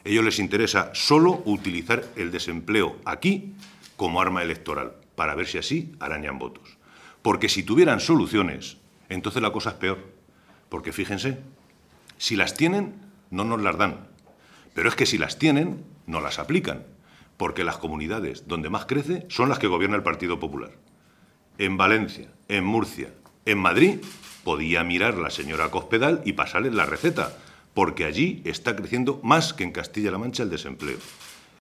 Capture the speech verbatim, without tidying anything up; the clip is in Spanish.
A ellos les interesa solo utilizar el desempleo aquí como arma electoral, para ver si así arañan votos. Porque si tuvieran soluciones, entonces la cosa es peor. Porque fíjense, si las tienen, no nos las dan. Pero es que si las tienen, no las aplican. Porque las comunidades donde más crece son las que gobierna el Partido Popular. En Valencia, en Murcia, en Madrid, podía mirar la señora Cospedal y pasarles la receta, porque allí está creciendo más que en Castilla-La Mancha el desempleo.